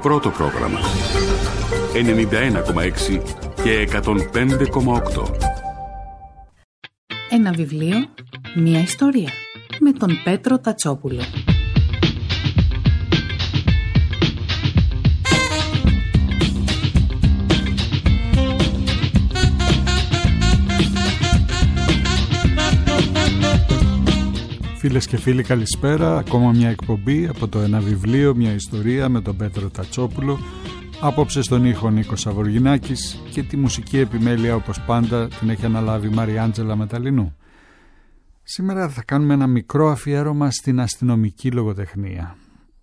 Πρώτο πρόγραμμα 91,6 και 105,8. Ένα βιβλίο, μια ιστορία, με τον Πέτρο Τατσόπουλο. Φίλες και φίλοι, καλησπέρα. Ακόμα μια εκπομπή από το Ένα βιβλίο, μια ιστορία με τον Πέτρο Τατσόπουλο. Απόψε στον ήχο Νίκος Σαβοργινάκης και τη μουσική επιμέλεια, όπως πάντα, την έχει αναλάβει η Μαριάντζελα Μεταλλινού. Σήμερα θα κάνουμε ένα μικρό αφιέρωμα στην αστυνομική λογοτεχνία.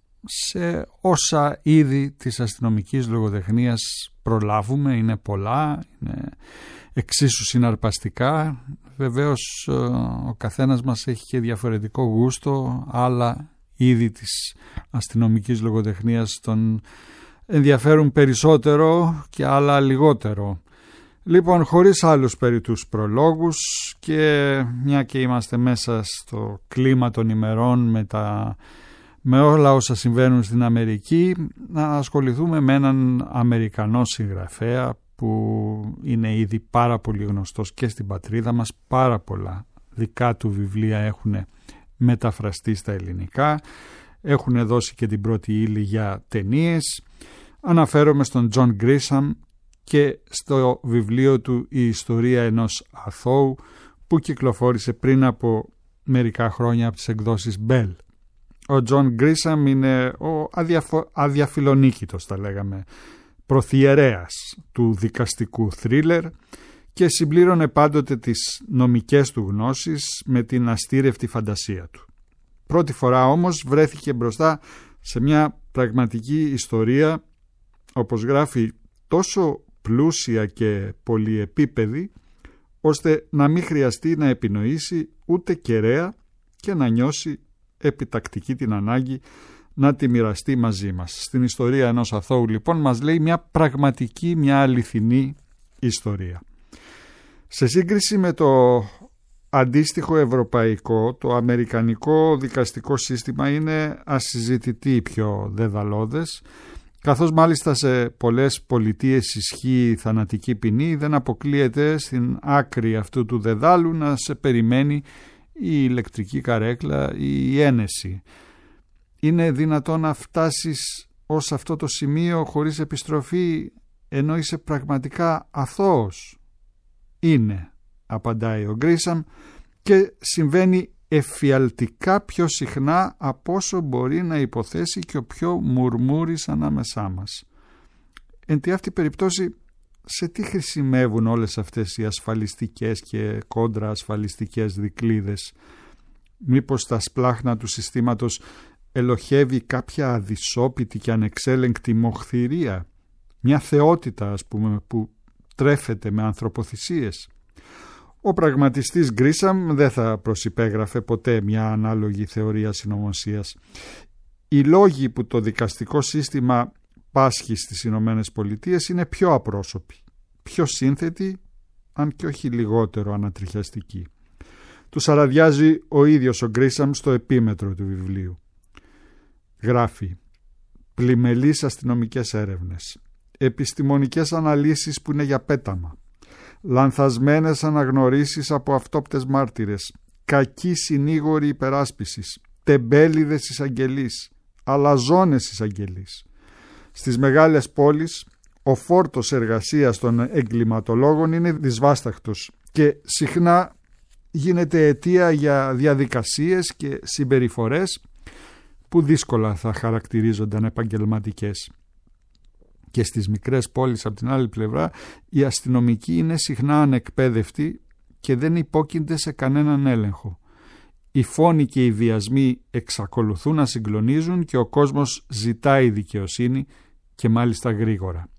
Σε όσα είδη της αστυνομικής λογοτεχνίας προλάβουμε, είναι πολλά, είναι εξίσου συναρπαστικά. Βεβαίως ο καθένας μας έχει και διαφορετικό γούστο, άλλα είδη της αστυνομικής λογοτεχνίας τον ενδιαφέρουν περισσότερο και άλλα λιγότερο. Λοιπόν, χωρίς άλλους περιττούς προλόγους και μια και είμαστε μέσα στο κλίμα των ημερών με όλα όσα συμβαίνουν στην Αμερική, να ασχοληθούμε με έναν Αμερικανό συγγραφέα που είναι ήδη πάρα πολύ γνωστός και στην πατρίδα μας. Πάρα πολλά δικά του βιβλία έχουν μεταφραστεί στα ελληνικά, έχουν δώσει και την πρώτη ύλη για ταινίες. Αναφέρομαι στον Τζον Γκρίσαμ και στο βιβλίο του «Η ιστορία ενός αθώου» που κυκλοφόρησε πριν από μερικά χρόνια από τις εκδόσεις Bell. Ο Τζον Γκρίσαμ είναι ο αδιαφιλονίκητος, θα λέγαμε, προθιερέας του δικαστικού θρίλερ και συμπλήρωνε πάντοτε τις νομικές του γνώσεις με την αστήρευτη φαντασία του. Πρώτη φορά όμως βρέθηκε μπροστά σε μια πραγματική ιστορία, όπως γράφει, τόσο πλούσια και πολυεπίπεδη, ώστε να μην χρειαστεί να επινοήσει ούτε κεραία και να νιώσει επιτακτική την ανάγκη να τη μοιραστεί μαζί μας. Στην ιστορία ενός αθώου, λοιπόν, μας λέει μια πραγματική, μια αληθινή ιστορία. Σε σύγκριση με το αντίστοιχο ευρωπαϊκό, το αμερικανικό δικαστικό σύστημα είναι ασυζητητή πιο δεδαλώδες, καθώς μάλιστα σε πολλές πολιτείες ισχύει θανατική ποινή, δεν αποκλείεται στην άκρη αυτού του δεδάλου να σε περιμένει η ηλεκτρική καρέκλα ή η ένεση. Είναι δυνατόν να φτάσεις ως αυτό το σημείο χωρίς επιστροφή ενώ είσαι πραγματικά αθώος? Είναι, απαντάει ο Γκρίσαμ, και συμβαίνει εφιαλτικά πιο συχνά από όσο μπορεί να υποθέσει και ο πιο μουρμούρης ανάμεσά μας. Εν τη αυτή περιπτώσει, σε τι χρησιμεύουν όλες αυτές οι ασφαλιστικές και κόντρα ασφαλιστικές δικλείδες? Μήπως τα σπλάχνα του συστήματος ελοχεύει κάποια αδυσόπιτη και ανεξέλεγκτη μοχθηρία, μια θεότητα, ας πούμε, που τρέφεται με ανθρωποθυσίες? Ο πραγματιστής Γκρίσαμ δεν θα προσυπέγραφε ποτέ μια ανάλογη θεωρία συνωμοσίας. Οι λόγοι που το δικαστικό σύστημα πάσχει στις Ηνωμένες Πολιτείες είναι πιο απρόσωποι, πιο σύνθετοι, αν και όχι λιγότερο ανατριχιαστικοί. Τους αραδιάζει ο ίδιος ο Γκρίσαμ στο επίμετρο του βιβλίου. Γράφει: πλημελείς αστυνομικές έρευνες, επιστημονικές αναλύσεις που είναι για πέταμα, λανθασμένες αναγνωρίσεις από αυτόπτες μάρτυρες, κακοί συνήγοροι υπεράσπισης, τεμπέληδες εισαγγελείς, αλαζόνες εισαγγελείς. Στις μεγάλες πόλεις ο φόρτος εργασίας των εγκληματολόγων είναι δυσβάσταχτος και συχνά γίνεται αιτία για διαδικασίες και συμπεριφορές που δύσκολα θα χαρακτηρίζονταν επαγγελματικές. Και στις μικρές πόλεις, από την άλλη πλευρά, οι αστυνομικοί είναι συχνά ανεκπαίδευτοι και δεν υπόκεινται σε κανέναν έλεγχο. Οι φόνοι και οι βιασμοί εξακολουθούν να συγκλονίζουν και ο κόσμος ζητάει δικαιοσύνη, και μάλιστα γρήγορα.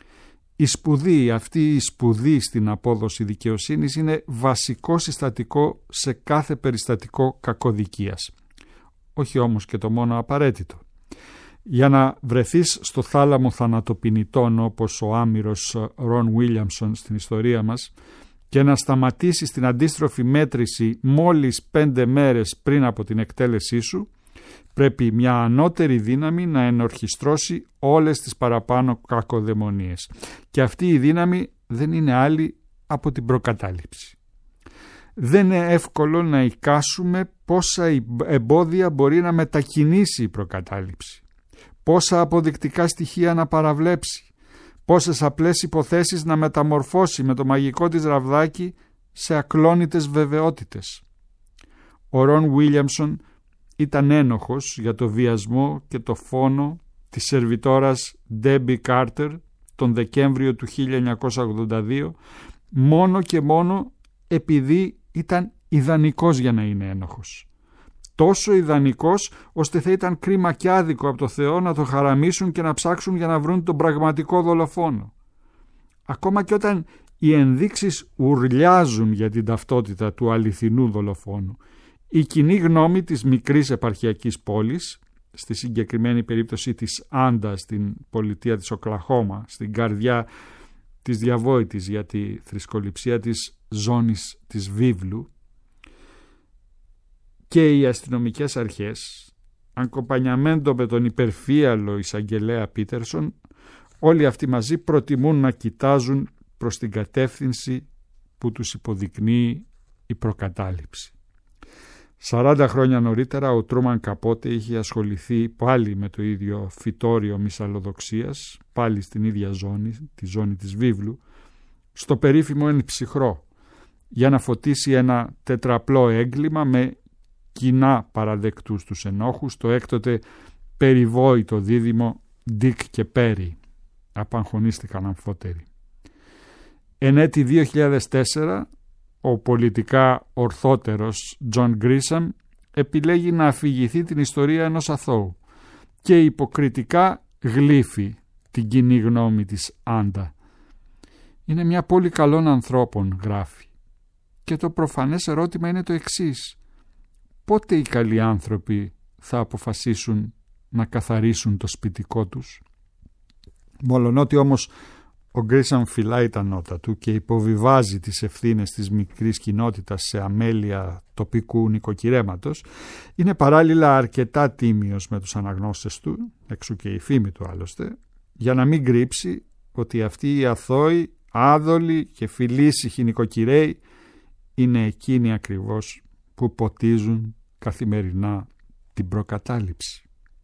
Αυτή η σπουδή στην απόδοση δικαιοσύνης είναι βασικό συστατικό σε κάθε περιστατικό κακοδικίας. Όχι όμως και το μόνο απαραίτητο. Για να βρεθείς στο θάλαμο θανατοποινητών, όπως ο άμυρος Ρον Βίλιαμσον στην ιστορία μας, και να σταματήσεις την αντίστροφη μέτρηση μόλις 5 μέρες πριν από την εκτέλεσή σου, Πρέπει μια ανώτερη δύναμη να ενορχιστρώσει όλες τις παραπάνω κακοδαιμονίες. Και αυτή η δύναμη δεν είναι άλλη από την προκατάληψη. Δεν είναι εύκολο να εικάσουμε πόσα εμπόδια μπορεί να μετακινήσει η προκατάληψη, πόσα αποδεικτικά στοιχεία να παραβλέψει, πόσες απλές υποθέσεις να μεταμορφώσει με το μαγικό της ραβδάκι σε ακλόνητες βεβαιότητες. Ο Ρον Βίλιαμσον ήταν ένοχος για το βιασμό και το φόνο της σερβιτόρας Ντέμπι Κάρτερ τον Δεκέμβριο του 1982, μόνο και μόνο επειδή ήταν ιδανικός για να είναι ένοχος. Τόσο ιδανικός ώστε θα ήταν κρίμα και άδικο από το Θεό να το χαραμίσουν και να ψάξουν για να βρουν τον πραγματικό δολοφόνο. Ακόμα και όταν οι ενδείξεις ουρλιάζουν για την ταυτότητα του αληθινού δολοφόνου, η κοινή γνώμη της μικρής επαρχιακής πόλης, στη συγκεκριμένη περίπτωση της Άντα στην πολιτεία της Οκλαχώμα, στην καρδιά της διαβόητης για τη θρησκοληψία της ζώνης της βίβλου, και οι αστυνομικές αρχές, ακομπανιαμέντο με τον υπερφύαλο εισαγγελέα Πίτερσον, όλοι αυτοί μαζί προτιμούν να κοιτάζουν προς την κατεύθυνση που τους υποδεικνύει η προκατάληψη. 40 χρόνια νωρίτερα ο Τρούμαν Καπότε είχε ασχοληθεί πάλι με το ίδιο φυτόριο μυσαλλοδοξίας, πάλι στην ίδια ζώνη, τη ζώνη της βίβλου, στο περίφημο Εν Ψυχρό, για να φωτίσει ένα τετραπλό έγκλημα με κοινά παραδεκτούς τους ενόχους, το έκτοτε περιβόητο δίδυμο Ντίκ και Πέρι. Απαγχωνίστηκαν αμφότεροι. Εν έτη 2004, ο πολιτικά ορθότερος Τζον Γκρίσαμ επιλέγει να αφηγηθεί την ιστορία ενός αθώου και υποκριτικά γλύφει την κοινή γνώμη της Άντα. «Είναι μια πόλη καλών ανθρώπων», γράφει. Και το προφανές ερώτημα είναι το εξής: πότε οι καλοί άνθρωποι θα αποφασίσουν να καθαρίσουν το σπιτικό τους? Μολονότι όμως ο Γκρίσαμ φυλάει τα νότα του και υποβιβάζει τις ευθύνες της μικρής κοινότητας σε αμέλεια τοπικού νοικοκυρέματος, είναι παράλληλα αρκετά τίμιος με τους αναγνώστες του, εξού και η φήμη του άλλωστε, για να μην κρύψει ότι αυτοί οι αθώοι, άδολοι και φιλήσυχοι νοικοκυρέοι είναι εκείνοι ακριβώς που ποτίζουν καθημερινά την προκατάληψη.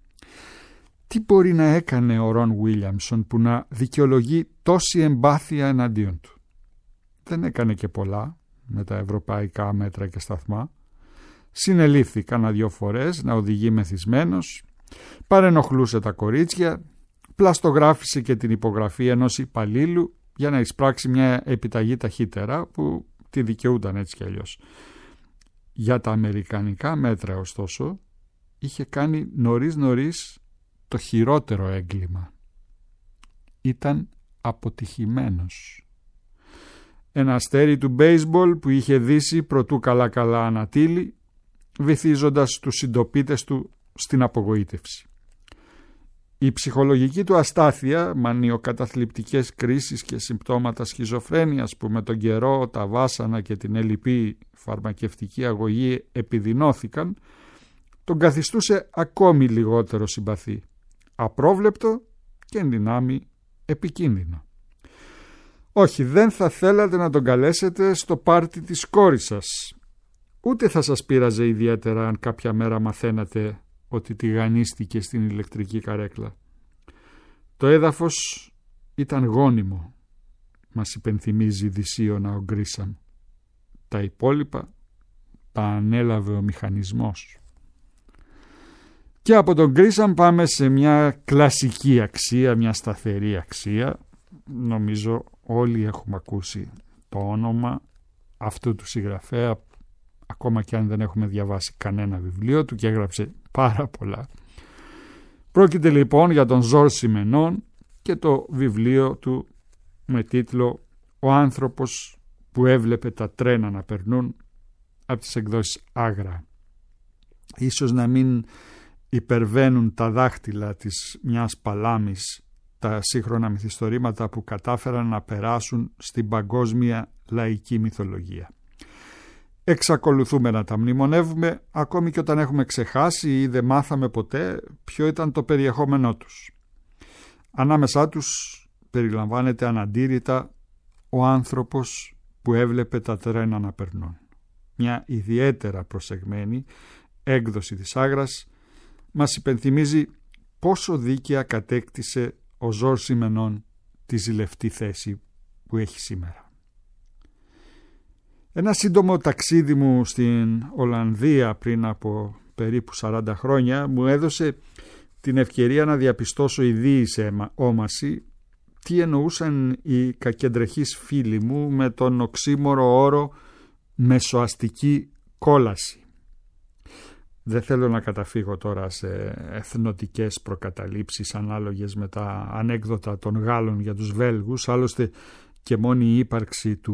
Τι μπορεί να έκανε ο Ρον Βίλιαμσον που να δικαιολογεί τόση εμπάθεια εναντίον του? Δεν έκανε και πολλά με τα ευρωπαϊκά μέτρα και σταθμά. Συνελήφθη κάνα 2 φορές να οδηγεί μεθυσμένος, παρενοχλούσε τα κορίτσια, πλαστογράφησε και την υπογραφή ενός υπαλλήλου για να εισπράξει μια επιταγή ταχύτερα που τη δικαιούταν έτσι κι αλλιώς. Για τα αμερικανικά μέτρα ωστόσο είχε κάνει νωρίς το χειρότερο έγκλημα. Ήταν αποτυχημένος. Ένα αστέρι του μπέισμπολ που είχε δύσει προτού καλά ανατείλει, βυθίζοντας τους συντοπίτες του στην απογοήτευση. Η ψυχολογική του αστάθεια, μανιοκαταθλιπτικές κρίσεις και συμπτώματα σχιζοφρένειας που με τον καιρό, τα βάσανα και την ελλειπή φαρμακευτική αγωγή επιδεινώθηκαν, τον καθιστούσε ακόμη λιγότερο συμπαθή, απρόβλεπτο και εν δυνάμει επικίνδυνο. Όχι, δεν θα θέλατε να τον καλέσετε στο πάρτι της κόρης σας. Ούτε θα σας πείραζε ιδιαίτερα αν κάποια μέρα μαθαίνατε ότι τηγανίστηκε στην ηλεκτρική καρέκλα. Το έδαφος ήταν γόνιμο, μας υπενθυμίζει δυσίωνα ο Γκρίσαμ. Τα υπόλοιπα τα ανέλαβε ο μηχανισμός. Και από τον Γκρίσαμ πάμε σε μια κλασική αξία, μια σταθερή αξία. Νομίζω όλοι έχουμε ακούσει το όνομα αυτού του συγγραφέα, ακόμα και αν δεν έχουμε διαβάσει κανένα βιβλίο του, και έγραψε πάρα πολλά. Πρόκειται λοιπόν για τον Ζορζ Σιμενών και το βιβλίο του με τίτλο «Ο άνθρωπος που έβλεπε τα τρένα να περνούν», από τις εκδόσεις Άγρα. Ίσως να μην υπερβαίνουν τα δάχτυλα της μιας παλάμης τα σύγχρονα μυθιστορήματα που κατάφεραν να περάσουν στην παγκόσμια λαϊκή μυθολογία. εξακολουθούμε να τα μνημονεύουμε ακόμη και όταν έχουμε ξεχάσει ή δεν μάθαμε ποτέ ποιο ήταν το περιεχόμενό τους. Ανάμεσά τους περιλαμβάνεται αναντήρητα ο άνθρωπος που έβλεπε τα τρένα να περνούν. Μια ιδιαίτερα προσεγμένη έκδοση της Άγρας μας υπενθυμίζει πόσο δίκαια κατέκτησε ο Ζορζ Σιμενών τη ζηλευτή θέση που έχει σήμερα. Ένα σύντομο ταξίδι μου στην Ολλανδία πριν από περίπου 40 χρόνια μου έδωσε την ευκαιρία να διαπιστώσω ιδίης όμαση τι εννοούσαν οι κακεντρεχείς φίλοι μου με τον οξύμορο όρο μεσοαστική κόλαση. Δεν θέλω να καταφύγω τώρα σε εθνοτικές προκαταλήψεις ανάλογες με τα ανέκδοτα των Γάλλων για τους Βέλγους, άλλωστε και μόνη η ύπαρξη του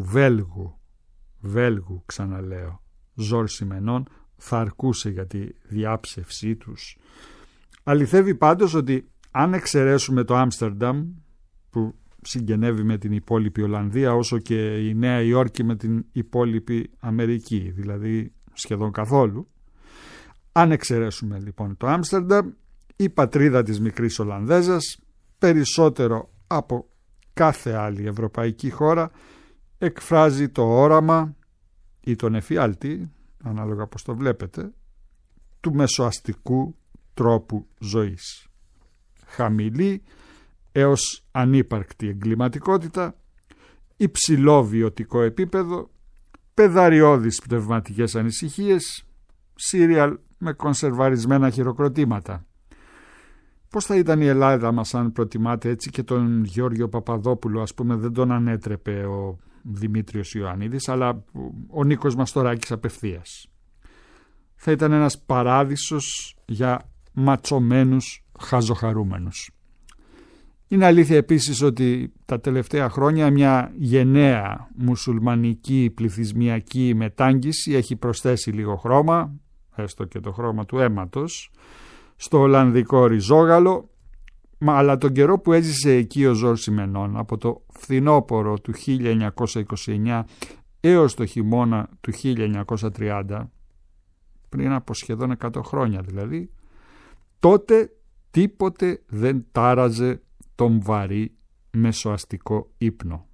Βέλγου ξαναλέω, Ζορζ Σιμενών θα αρκούσε για τη διάψευσή τους. Αληθεύει πάντως ότι αν εξαιρέσουμε το Άμστερνταμ που συγγενεύει με την υπόλοιπη Ολλανδία όσο και η Νέα Υόρκη με την υπόλοιπη Αμερική, δηλαδή σχεδόν καθόλου, αν εξαιρέσουμε λοιπόν το Άμστερνταμ, η πατρίδα της μικρής Ολλανδέζας περισσότερο από κάθε άλλη ευρωπαϊκή χώρα εκφράζει το όραμα ή τον εφιάλτη, ανάλογα πως το βλέπετε, του μεσοαστικού τρόπου ζωής. Χαμηλή έως ανύπαρκτη εγκληματικότητα, υψηλό βιωτικό επίπεδο, πεδαριώδεις πνευματικές ανησυχίες, σύριαλ με κονσερβαρισμένα χειροκροτήματα. Πώς θα ήταν η Ελλάδα μας αν προτιμάτε έτσι και τον Γιώργιο Παπαδόπουλο, ας πούμε, δεν τον ανέτρεπε ο Δημήτριος Ιωαννίδης, αλλά ο Νίκος Μαστοράκης απευθείας. Θα ήταν ένας παράδεισος για ματσωμένους χαζοχαρούμενους. Είναι αλήθεια επίσης ότι τα τελευταία χρόνια μια γενναία μουσουλμανική πληθυσμιακή μετάγγιση έχει προσθέσει λίγο χρώμα, έστω και το χρώμα του αίματος, στο ολλανδικό ριζόγαλο, αλλά τον καιρό που έζησε εκεί ο Ζορζ Σιμενών, από το φθινόπωρο του 1929 έως το χειμώνα του 1930, πριν από σχεδόν 100 χρόνια δηλαδή, τότε τίποτε δεν τάραζε τον βαρύ μεσοαστικό ύπνο.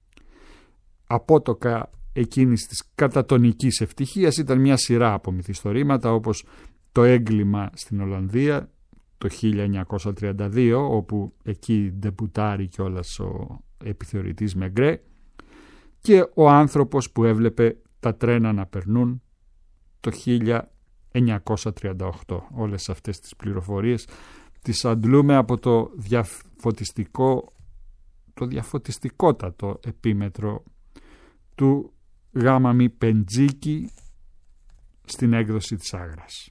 Απότοκα εκείνης της κατατονικής ευτυχίας ήταν μια σειρά από μυθιστορήματα, όπως το έγκλημα στην Ολλανδία το 1932, όπου εκεί ντεπουτάρει κιόλας ο επιθεωρητής Μεγκρέ, και ο άνθρωπος που έβλεπε τα τρένα να περνούν το 1938. Όλες αυτές τις πληροφορίες τις αντλούμε από το διαφωτιστικότατο επίμετρο του Γ.Μ. Πεντζίκη στην έκδοση της Άγρας.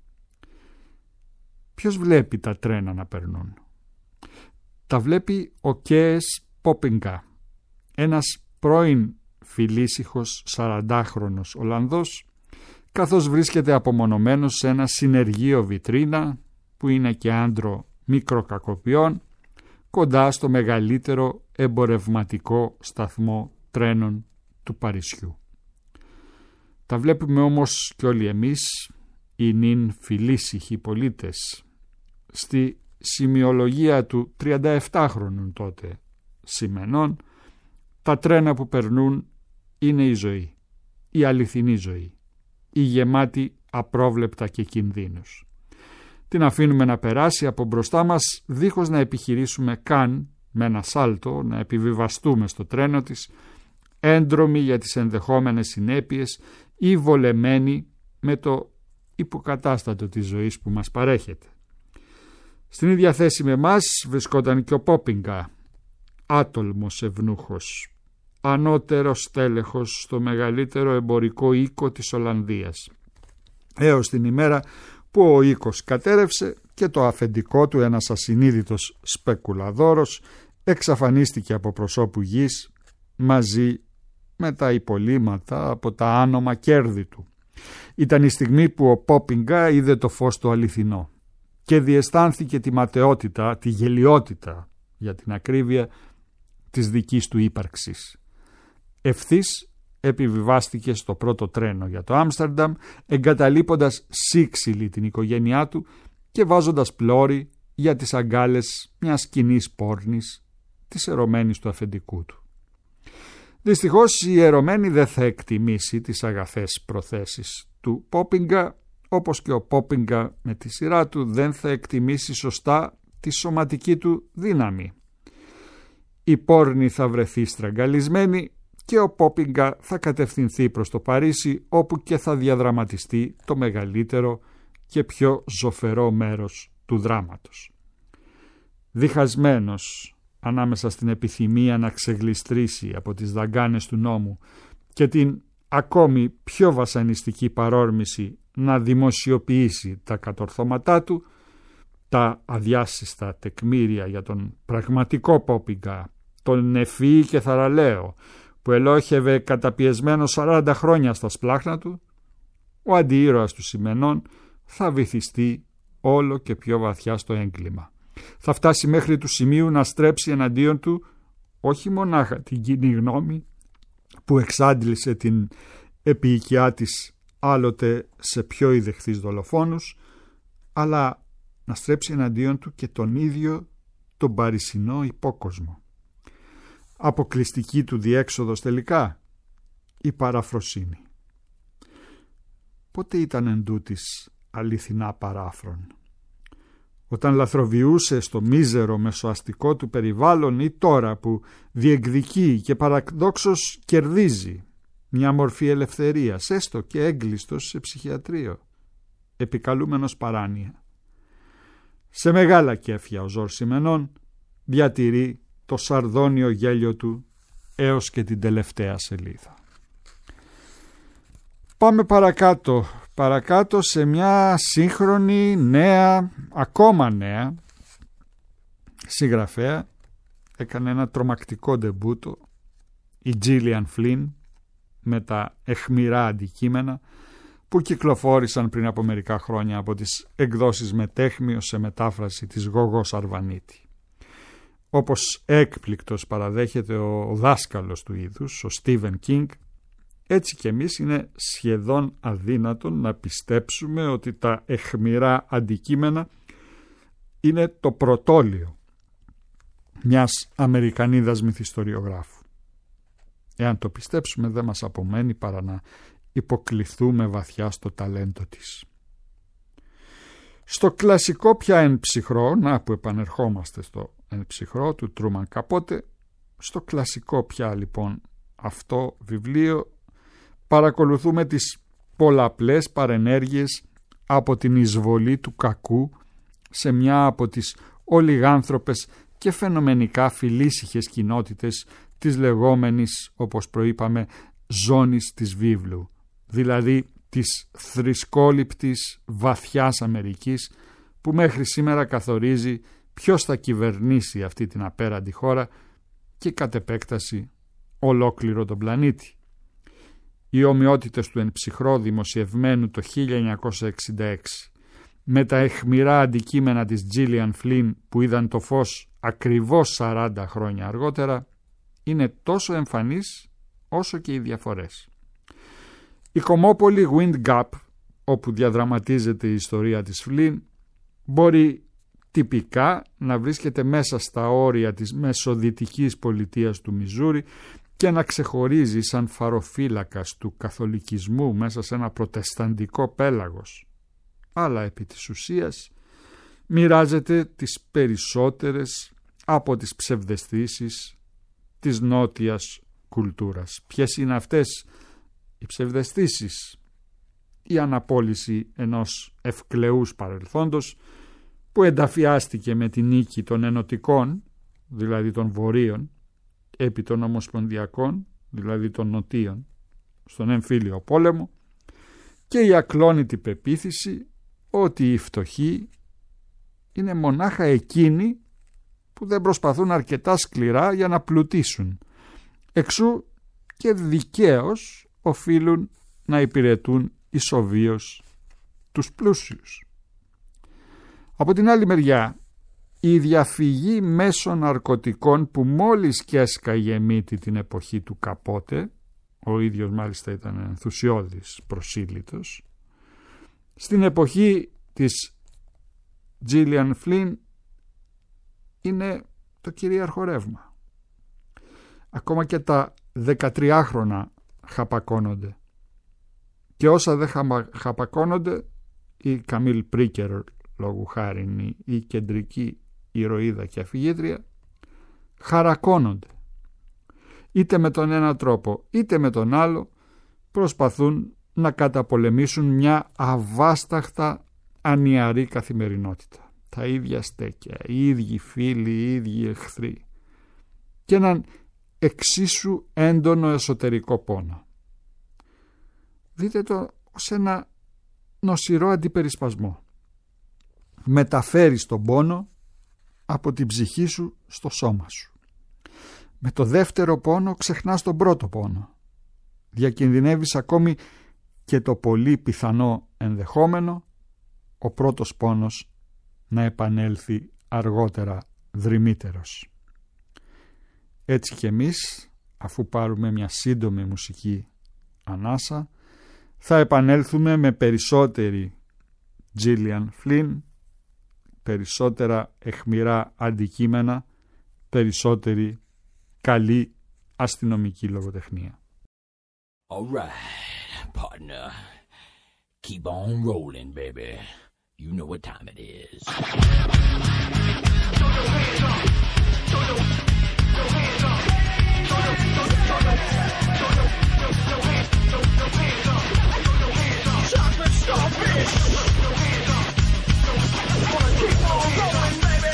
Ποιος βλέπει τα τρένα να περνούν? Τα βλέπει ο Κέες Πόπιγκα, ένας πρώην φιλήσυχος 40χρονος Ολλανδός, καθώς βρίσκεται απομονωμένος σε ένα συνεργείο βιτρίνα που είναι και άντρο μικροκακοποιών, κοντά στο μεγαλύτερο εμπορευματικό σταθμό τρένων του Παρισιού. Τα βλέπουμε όμως και όλοι εμείς, οι νυν φιλήσυχοι πολίτες, στη σημειολογία του 37χρονου τότε Σιμενών. Τα τρένα που περνούν είναι η ζωή, η αληθινή ζωή, η γεμάτη απρόβλεπτα και κινδύνους. Την αφήνουμε να περάσει από μπροστά μας δίχως να επιχειρήσουμε καν με ένα σάλτο να επιβιβαστούμε στο τρένο της, έντρομοι για τις ενδεχόμενες συνέπειες ή βολεμένοι με το υποκατάστατο της ζωής που μας παρέχεται. Στην ίδια θέση με εμάς βρισκόταν και ο Πόπιγκα, άτολμος ευνούχος, ανώτερος τέλεχος στο μεγαλύτερο εμπορικό οίκο της Ολλανδίας, έως την ημέρα που ο οίκος κατέρευσε και το αφεντικό του, ένας ασυνείδητος σπεκουλαδόρος, εξαφανίστηκε από προσώπου γης μαζί με τα υπολείμματα από τα άνομα κέρδη του. Ήταν η στιγμή που ο Πόπιγκα είδε το φως το αληθινό και διαισθάνθηκε τη ματαιότητα, τη γελιότητα, για την ακρίβεια, της δικής του ύπαρξης. Ευθύς επιβιβάστηκε στο πρώτο τρένο για το Άμστερνταμ, εγκαταλείποντας σύξυλη την οικογένειά του και βάζοντας πλώρη για τις αγκάλες μιας κοινής πόρνης της ερωμένης του αφεντικού του. Δυστυχώς η ερωμένη δεν θα εκτιμήσει τις αγαθές προθέσεις του Πόπιγκα, όπως και ο Πόπιγκα με τη σειρά του δεν θα εκτιμήσει σωστά τη σωματική του δύναμη. Η πόρνη θα βρεθεί στραγγαλισμένη και ο Πόπιγκα θα κατευθυνθεί προς το Παρίσι, όπου και θα διαδραματιστεί το μεγαλύτερο και πιο ζωφερό μέρος του δράματος. Διχασμένος ανάμεσα στην επιθυμία να ξεγλιστρήσει από τις δαγκάνες του νόμου και την ακόμη πιο βασανιστική παρόρμηση να δημοσιοποιήσει τα κατορθώματά του, τα αδιάσυστα τεκμήρια για τον πραγματικό Πόπιγκα, τον ευφυή και θαραλέο που ελόχευε καταπιεσμένο 40 χρόνια στα σπλάχνα του, ο αντιήρωας του Σημενών θα βυθιστεί όλο και πιο βαθιά στο έγκλημα. Θα φτάσει μέχρι του σημείου να στρέψει εναντίον του όχι μονάχα την κοινή γνώμη που εξάντλησε την επιοικιά της άλλοτε σε πιο ιδεχθείς δολοφόνους, αλλά να στρέψει εναντίον του και τον ίδιο τον παρισινό υπόκοσμο. Αποκλειστική του διέξοδος τελικά η παραφροσύνη. Πότε ήταν εντούτοις αληθινά παράφρον? Όταν λαθροβιούσε στο μίζερο μεσοαστικό του περιβάλλον, ή τώρα που διεκδικεί και παραδόξως κερδίζει μια μορφή ελευθερίας, έστω και έγκλειστος σε ψυχιατρίο, επικαλούμενος παράνοια? Σε μεγάλα κέφια ο Ζορζ Σιμενών διατηρεί το σαρδόνιο γέλιο του έως και την τελευταία σελίδα. Πάμε παρακάτω σε μια σύγχρονη, νέα, ακόμα νέα συγγραφέα. Έκανε ένα τρομακτικό ντεμπούτο, η Τζίλιαν Φλιν, με τα αιχμηρά αντικείμενα που κυκλοφόρησαν πριν από μερικά χρόνια από τις εκδόσεις Μετέχμιο σε μετάφραση της Γογός Αρβανίτη. Όπως έκπληκτος παραδέχεται ο δάσκαλος του είδους, ο Στίβεν Κίνγκ, έτσι κι εμείς είναι σχεδόν αδύνατον να πιστέψουμε ότι τα αιχμηρά αντικείμενα είναι το πρωτόλιο μιας Αμερικανίδας μυθιστοριογράφου. Εάν το πιστέψουμε δεν μας απομένει παρά να υποκληθούμε βαθιά στο ταλέντο της. Στο κλασικό πια εν ψυχρό, να που επανερχόμαστε στο εν ψυχρό του Τρούμαν Καπότε, στο κλασικό πια λοιπόν αυτό βιβλίο παρακολουθούμε τις πολλαπλές παρενέργειες από την εισβολή του κακού σε μια από τις ολιγάνθρωπες και φαινομενικά φιλήσυχες κοινότητες της λεγόμενης, όπως προείπαμε, ζώνης της βίβλου, δηλαδή της θρησκόληπτης βαθιάς Αμερικής που μέχρι σήμερα καθορίζει ποιος θα κυβερνήσει αυτή την απέραντη χώρα και κατ' επέκταση ολόκληρο τον πλανήτη. Οι ομοιότητες του εν ψυχρό δημοσιευμένου το 1966 με τα αιχμηρά αντικείμενα της Τζίλιαν Φλιν που είδαν το φως ακριβώς 40 χρόνια αργότερα είναι τόσο εμφανείς όσο και οι διαφορές. Η κομμόπολη Wind Gap, όπου διαδραματίζεται η ιστορία της Φλιν, μπορεί τυπικά να βρίσκεται μέσα στα όρια της μεσοδυτικής πολιτείας του Μιζούρι και να ξεχωρίζει σαν φαροφύλακας του καθολικισμού μέσα σε ένα προτεσταντικό πέλαγος. Αλλά επί της ουσίας μοιράζεται τις περισσότερες από τις ψευδαισθήσεις της νότιας κουλτούρας. Ποιες είναι αυτές οι ψευδαισθήσεις? Η αναπόλυση ενός ευκλεούς παρελθόντος που ενταφιάστηκε με την νίκη των ενωτικών, δηλαδή των βορείων, επί των ομοσπονδιακών, δηλαδή των νοτίων, στον εμφύλιο πόλεμο, και η ακλόνητη πεποίθηση ότι οι φτωχοί είναι μονάχα εκείνοι που δεν προσπαθούν αρκετά σκληρά για να πλουτίσουν, εξού και δικαίως οφείλουν να υπηρετούν ισοβίως τους πλούσιους. Από την άλλη μεριά, η διαφυγή μέσω ναρκωτικών που μόλις και έσκαγε μύτη την εποχή του Καπότε, ο ίδιος μάλιστα ήταν ενθουσιώδης προσήλυτος. Στην εποχή της Gillian Flynn είναι το κυρίαρχο ρεύμα. Ακόμα και τα 13χρονα χαπακώνονται. Και όσα δεν χαπακώνονται, η Καμίλ Πρίκερ λόγου χάριν, η κεντρική ηρωίδα και αφηγήτρια, χαρακώνονται. Είτε με τον ένα τρόπο είτε με τον άλλο προσπαθούν να καταπολεμήσουν μια αβάσταχτα ανιαρή καθημερινότητα. Τα ίδια στέκια, οι ίδιοι φίλοι, οι ίδιοι εχθροί και έναν εξίσου έντονο εσωτερικό πόνο. Δείτε το ως ένα νοσηρό αντιπερισπασμό. Μεταφέρεις τον πόνο από την ψυχή σου στο σώμα σου. Με το δεύτερο πόνο ξεχνάς τον πρώτο πόνο. Διακινδυνεύεις ακόμη και το πολύ πιθανό ενδεχόμενο ο πρώτος πόνος να επανέλθει αργότερα δρυμύτερος. Έτσι και εμείς, αφού πάρουμε μια σύντομη μουσική ανάσα, θα επανέλθουμε με περισσότερη Gillian Flynn, περισσότερα αιχμηρά αντικείμενα, περισσότερη καλή αστυνομική λογοτεχνία. All right, partner. Keep on rolling, baby. You know what time it is. Chocolate starfish. Keep on rolling, baby.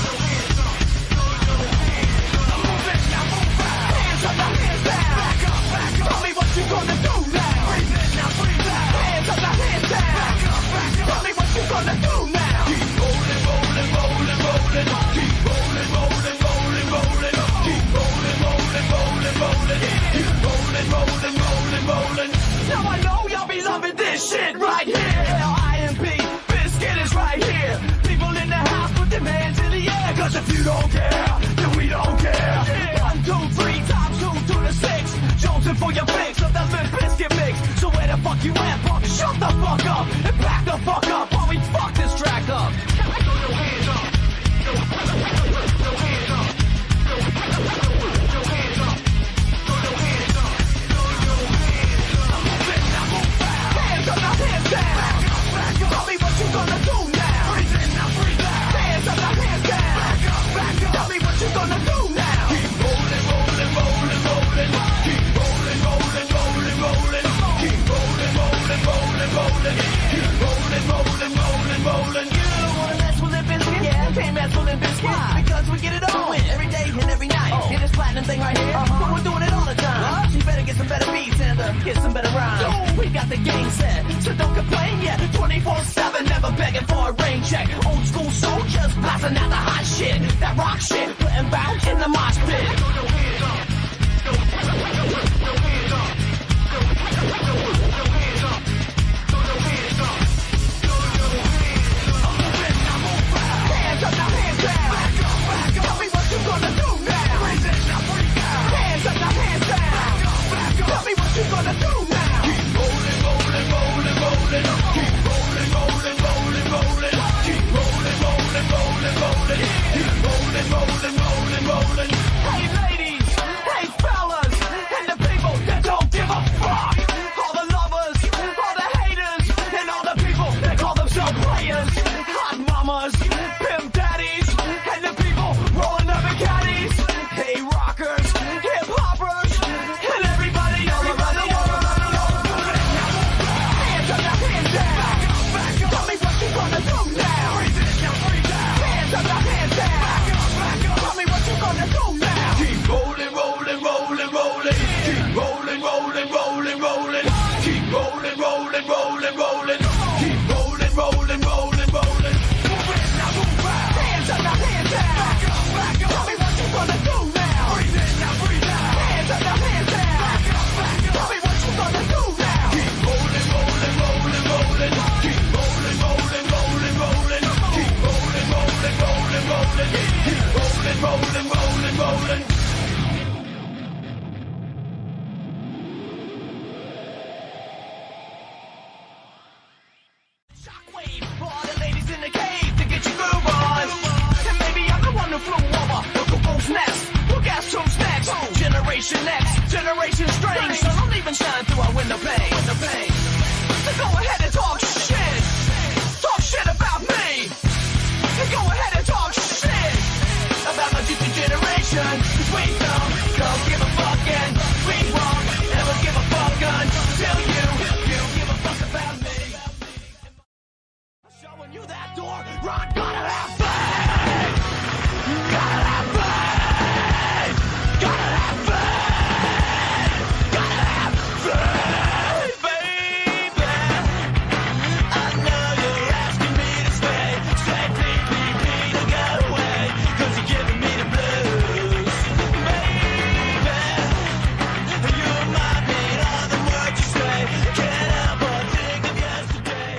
Move it, now move out. Hands up, now hands down. Back up, back up. Tell me what you gonna do now. Breathe in, now breathe out. Hands up, now hands down. Back up, back up. Tell me what you gonna do now. Keep rolling, rolling, rolling, rolling. Keep rolling, rolling, rolling, rolling. Keep rolling, rolling, rolling, rolling. Keep rolling, rolling, rolling, rolling. Now I know y'all be loving this shit right here. L.I.M.P. Biscuit is right here. People in the house put their hands in the air. Cause if you don't care, then we don't care. 1, 2, 3 times 2 to the 6. Jonesing for your fix of that Limp Bizkit mix. So where the fuck you at, punk? Shut the fuck up and back the fuck up while we fuck this track up. Throw your hands up. Throw your hands up. Throw your hands up. Throw your hands up. Throw your hands up. Move it, now move out. Hands up, now hands down. Back up, back up. Tell me what you gonna do now. Breathe in, now breathe out. Hands up, now hands down. Back up, back up. Tell me what you gonna do now. Keep rolling, rolling, rolling, rolling. Keep rolling, rolling, rolling, rolling. Keep rolling, rolling, rolling, rolling. Keep rolling, rolling, rolling, rolling. You don't wanna mess with Limp Bizkit? Yeah, can't mess with Limp Bizkit. Why? Because we get it on every day and every night. Hear this platinum thing right here? But we're doing it all the time. So you better get some better beats and get some better rhymes. We got the game set, so don't complain yet. 24/7, never begging for a rain check. Old school soldiers blasting out the hot shit. That rock shit, putting bounce in the mosh pit. Throw your hands up. Throw your hands up. Throw your hands up. Throw your hands up. Throw your hands up. Move it, now move out. Hands up, now hands down. Back up, back up. Tell me what you gonna do now. Breathe in, now breathe out. Hands up, now hands down. Back up, back up. Tell me what you gonna do now. Keep rolling, rolling, rolling, rolling. Keep rolling, rolling, rolling, rolling. Keep rolling, rolling, rolling, rolling. Keep rolling, rolling, and shine through our window pane. So go ahead and talk shit. Talk shit about me. So go ahead and talk shit about my future generation. 'Cause we don't give a fuck and we won't ever give a fuck until you give a fuck about me. Showing you that door, run, gotta have faith. Gotta have faith. Gotta have faith. Gotta have faith, baby. I know you're asking me to stay. Say please, please, please, don't go away. 'Cause you're giving me the blues, baby. You remind me of the words you say. Can't help but think of yesterday.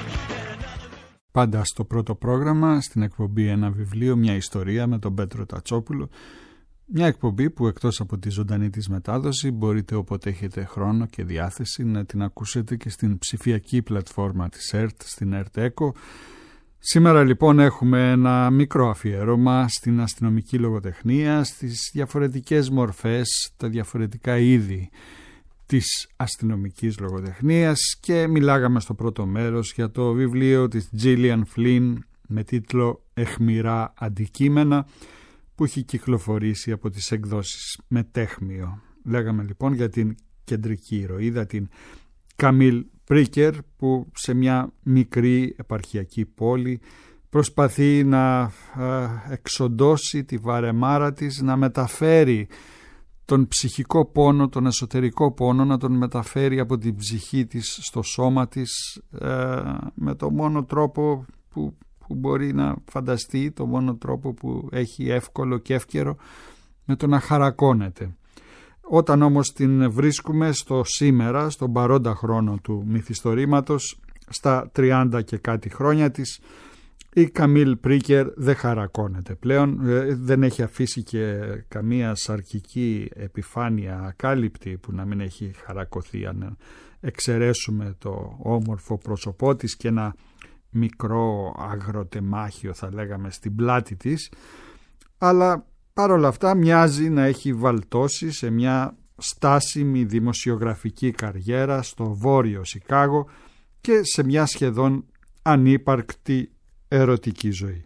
Πάντα στο πρώτο πρόγραμμα, στην εκπομπή «Ένα βιβλίο, μια ιστορία» με τον Πέτρο Τατσόπουλο. Μια εκπομπή που εκτός από τη ζωντανή της μετάδοση μπορείτε όποτε έχετε χρόνο και διάθεση να την ακούσετε και στην ψηφιακή πλατφόρμα της ΕΡΤ, στην ΕΡΤ ΕΚΟ. Σήμερα λοιπόν έχουμε ένα μικρό αφιέρωμα στην αστυνομική λογοτεχνία, στις διαφορετικές μορφές, τα διαφορετικά είδη της αστυνομικής λογοτεχνίας και μιλάγαμε στο πρώτο μέρος για το βιβλίο της Gillian Flynn με τίτλο «Αιχμηρά αντικείμενα» που έχει κυκλοφορήσει από τις εκδόσεις Μετέχμιο. Λέγαμε λοιπόν για την κεντρική ηρωίδα, την Καμίλ Πρίκερ, που σε μια μικρή επαρχιακή πόλη προσπαθεί να εξοντώσει τη βαρεμάρα της, να μεταφέρει τον ψυχικό πόνο, τον εσωτερικό πόνο, να τον μεταφέρει από την ψυχή της στο σώμα της με το μόνο τρόπο που μπορεί να φανταστεί, το μόνο τρόπο που έχει εύκολο και εύκαιρο, με το να χαρακώνεται. Όταν όμως την βρίσκουμε στο σήμερα, στον παρόντα χρόνο του μυθιστορήματος, στα 30 και κάτι χρόνια της, η Καμίλ Πρίκερ δεν χαρακώνεται πλέον, δεν έχει αφήσει και καμία σαρκική επιφάνεια ακάλυπτη που να μην έχει χαρακωθεί, αν εξαιρέσουμε το όμορφο πρόσωπό της και ένα μικρό αγροτεμάχιο θα λέγαμε στην πλάτη της, αλλά παρόλα αυτά μοιάζει να έχει βαλτώσει σε μια στάσιμη δημοσιογραφική καριέρα στο βόρειο Σικάγο και σε μια σχεδόν ανύπαρκτη ερωτική ζωή.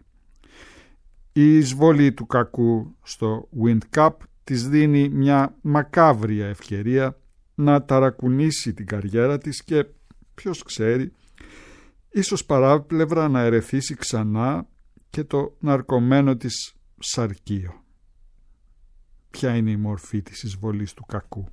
Η εισβολή του κακού στο Wind Cup της δίνει μια μακάβρια ευκαιρία να ταρακουνήσει την καριέρα της και ποιος ξέρει, ίσως παράπλευρα να ερεθίσει ξανά και το ναρκωμένο της σαρκείο. Ποια είναι η μορφή της εισβολής του κακού?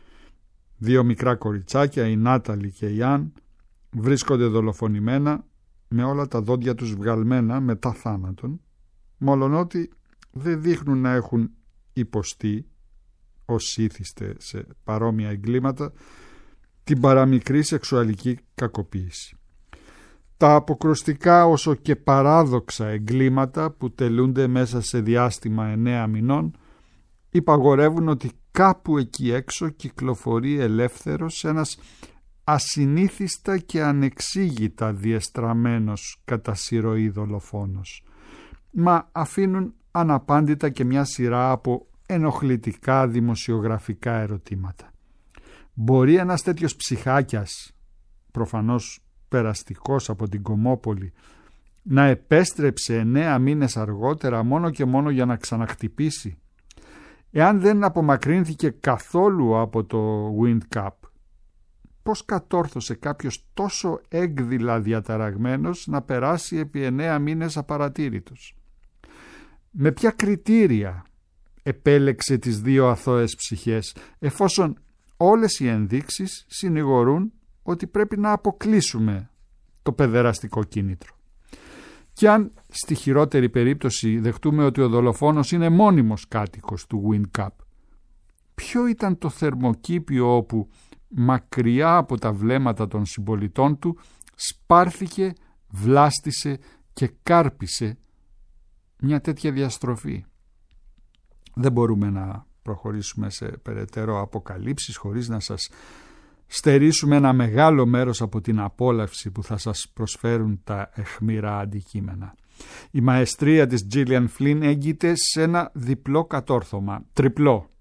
Δύο μικρά κοριτσάκια, η Νάταλη και η Αν, βρίσκονται δολοφονημένα με όλα τα δόντια τους βγαλμένα μετά θάνατον, μόλον δεν δείχνουν να έχουν υποστεί, ως ήθιστε σε παρόμοια εγκλήματα, την παραμικρή σεξουαλική κακοποίηση. Τα αποκρουστικά όσο και παράδοξα εγκλήματα που τελούνται μέσα σε διάστημα 9 μηνών υπαγορεύουν ότι κάπου εκεί έξω κυκλοφορεί ελεύθερος ένας ασυνήθιστα και ανεξήγητα διεστραμμένος κατά συρροή δολοφόνος, μα αφήνουν αναπάντητα και μια σειρά από ενοχλητικά δημοσιογραφικά ερωτήματα. Μπορεί ένας τέτοιος ψυχάκιας, προφανώς περαστικός από την Κομμόπολη, να επέστρεψε 9 μήνες αργότερα μόνο και μόνο για να ξαναχτυπήσει? Εάν δεν απομακρύνθηκε καθόλου από το Wind Cup, πώς κατόρθωσε κάποιος τόσο έκδηλα διαταραγμένος να περάσει επί 9 μήνες απαρατήρητος? Με ποια κριτήρια επέλεξε τις δύο αθώες ψυχές, εφόσον όλες οι ενδείξεις συνηγορούν ότι πρέπει να αποκλείσουμε το παιδεραστικό κίνητρο? Και αν στη χειρότερη περίπτωση δεχτούμε ότι ο δολοφόνος είναι μόνιμος κάτοικος του Wind Cup, ποιο ήταν το θερμοκήπιο όπου μακριά από τα βλέμματα των συμπολιτών του σπάρθηκε, βλάστησε και κάρπισε μια τέτοια διαστροφή? Δεν μπορούμε να προχωρήσουμε σε περαιτέρω αποκαλύψεις χωρίς να σας στερήσουμε ένα μεγάλο μέρος από την απόλαυση που θα σας προσφέρουν τα αιχμηρά αντικείμενα. Η μαεστρία της Gillian Flynn έγκυται σε ένα διπλό κατόρθωμα, τριπλό.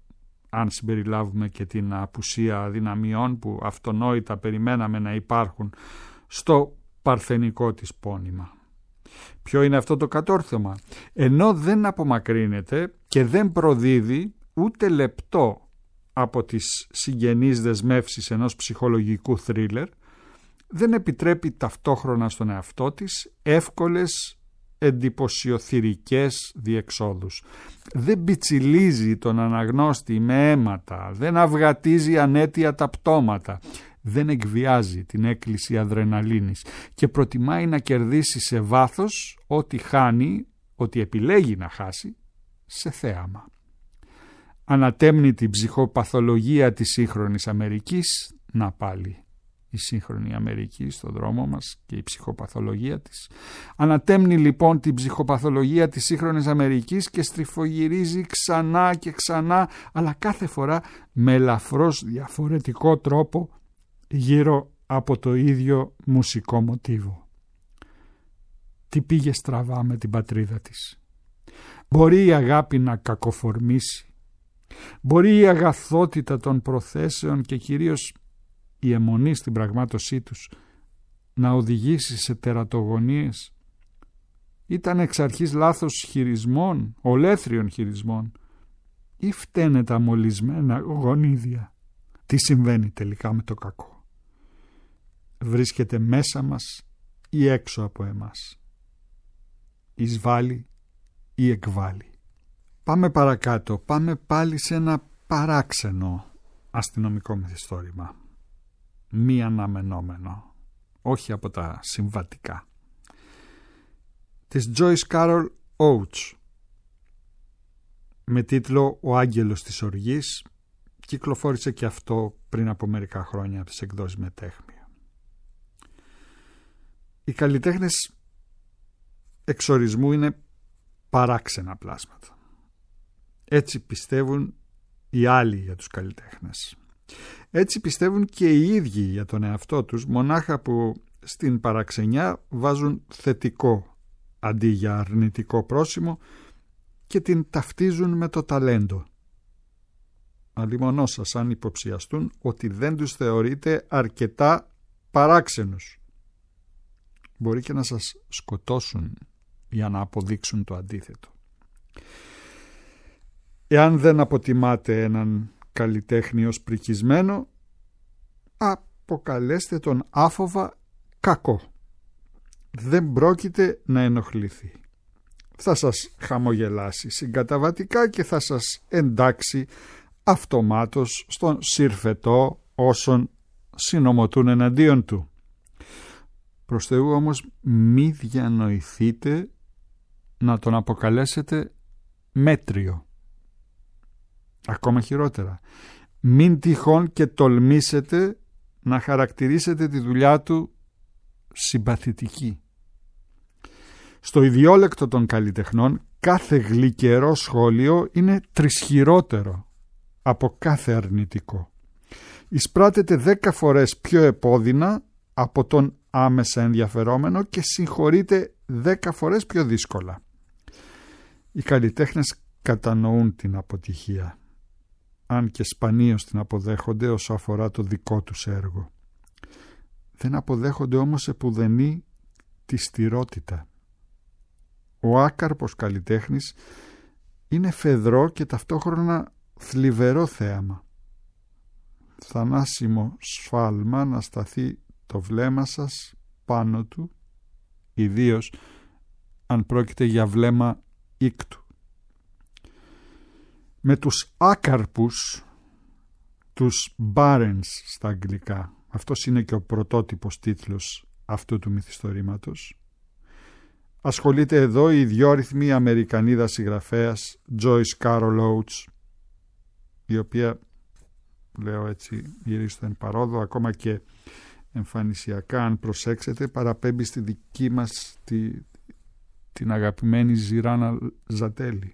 αν συμπεριλάβουμε και την απουσία αδυναμιών που αυτονόητα περιμέναμε να υπάρχουν στο παρθενικό της πόνημα. Ποιο είναι αυτό το κατόρθωμα? Ενώ δεν απομακρύνεται και δεν προδίδει ούτε λεπτό από τις συγγενείς δεσμεύσεις ενός ψυχολογικού θρίλερ, δεν επιτρέπει ταυτόχρονα στον εαυτό της εύκολες εντυπωσιοθυρικές διεξόδους. Δεν πιτσιλίζει τον αναγνώστη με αίματα, δεν αυγατίζει ανέτεια τα πτώματα, δεν εκβιάζει την έκκληση αδρεναλίνης και προτιμάει να κερδίσει σε βάθος ό,τι χάνει, ό,τι επιλέγει να χάσει, σε θέαμα. Ανατέμνει την ψυχοπαθολογία της σύγχρονης Αμερικής, να πάλι η σύγχρονη Αμερική στον δρόμο μας και η ψυχοπαθολογία της. Ανατέμνει λοιπόν την ψυχοπαθολογία της σύγχρονης Αμερικής και στριφογυρίζει ξανά και ξανά, αλλά κάθε φορά με ελαφρώς διαφορετικό τρόπο γύρω από το ίδιο μουσικό μοτίβο. Τι πήγε στραβά με την πατρίδα της? Μπορεί η αγάπη να κακοφορμήσει? Μπορεί η αγαθότητα των προθέσεων και κυρίως η αιμονή στην πραγμάτωσή τους να οδηγήσει σε τερατογονίες? Ήταν εξ αρχής λάθος χειρισμών, ολέθριων χειρισμών, ή φταίνε τα μολυσμένα γονίδια? Τι συμβαίνει τελικά με το κακό? Βρίσκεται μέσα μας ή έξω από εμάς? Εισβάλλει ή εκβάλλει? Πάμε παρακάτω, πάμε πάλι σε ένα παράξενο αστυνομικό μυθιστόρημα. Μη αναμενόμενο, όχι από τα συμβατικά. Της Joyce Carol Oates, με τίτλο «Ο Άγγελος της Οργής», κυκλοφόρησε και αυτό πριν από μερικά χρόνια από τις εκδόσεις Μετέχμια. Οι καλλιτέχνες εξορισμού είναι παράξενα πλάσματα. Έτσι πιστεύουν οι άλλοι για τους καλλιτέχνες. Έτσι πιστεύουν και οι ίδιοι για τον εαυτό τους, μονάχα που στην παραξενιά βάζουν θετικό αντί για αρνητικό πρόσημο και την ταυτίζουν με το ταλέντο. Αλλημονώ σας αν υποψιαστούν ότι δεν τους θεωρείτε αρκετά παράξενους. Μπορεί και να σας σκοτώσουν για να αποδείξουν το αντίθετο. Εάν δεν αποτιμάτε έναν καλλιτέχνη ως πρικισμένο, αποκαλέστε τον άφοβα κακό. Δεν πρόκειται να ενοχληθεί. Θα σας χαμογελάσει συγκαταβατικά και θα σας εντάξει αυτομάτως στον συρφετό όσων συνομωτούν εναντίον του. Προς Θεού όμως μη διανοηθείτε να τον αποκαλέσετε μέτριο. Ακόμα χειρότερα, μην τυχόν και τολμήσετε να χαρακτηρίσετε τη δουλειά του συμπαθητική. Στο ιδιόλεκτο των καλλιτεχνών κάθε γλυκερό σχόλιο είναι τρισχυρότερο από κάθε αρνητικό. Εισπράτεται 10 φορές πιο επώδυνα από τον άμεσα ενδιαφερόμενο και συγχωρείται 10 φορές πιο δύσκολα. Οι καλλιτέχνες κατανοούν την αποτυχία, αν και σπανίως την αποδέχονται όσο αφορά το δικό τους έργο. Δεν αποδέχονται όμως επουδενή τη στηρότητα. Ο άκαρπος καλλιτέχνης είναι φεδρό και ταυτόχρονα θλιβερό θέαμα. Θανάσιμο σφάλμα να σταθεί το βλέμμα σας πάνω του, ιδίως αν πρόκειται για βλέμμα ήκτου. Με τους άκαρπους, τους Barents στα αγγλικά, αυτός είναι και ο πρωτότυπος τίτλος αυτού του μυθιστορήματος, ασχολείται εδώ η ιδιόρυθμη Αμερικανίδα συγγραφέας Joyce Carol Oates, η οποία, λέω έτσι γυρίζω εν παρόδο, ακόμα και εμφανισιακά αν προσέξετε παραπέμπει στη δική μας την αγαπημένη Ζηράνα Ζατέλη.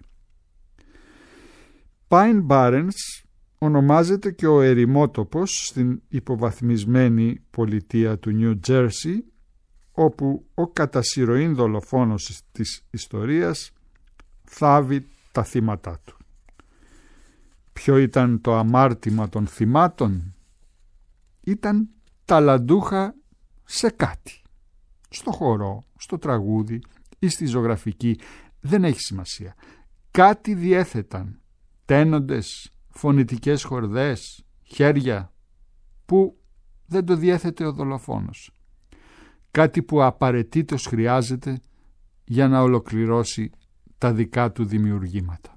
Pine Barrens ονομάζεται και ο ερημότοπος στην υποβαθμισμένη πολιτεία του Νιου Τζέρσι, όπου ο κατά συρροήν δολοφόνος της ιστορίας θάβει τα θύματα του. Ποιο ήταν το αμάρτημα των θυμάτων? Ήταν ταλαντούχα σε κάτι. Στο χορό, στο τραγούδι ή στη ζωγραφική, δεν έχει σημασία. Κάτι διέθεταν, τένοντες, φωνητικές χορδές, χέρια, που δεν το διέθετε ο δολοφόνος. Κάτι που απαραίτητος χρειάζεται για να ολοκληρώσει τα δικά του δημιουργήματα.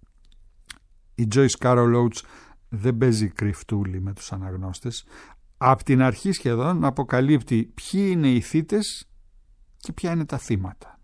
Η Joyce Carol Oates δεν παίζει κρυφτούλη με τους αναγνώστες. Απ' την αρχή σχεδόν αποκαλύπτει ποιοι είναι οι θύτες και ποια είναι τα θύματα.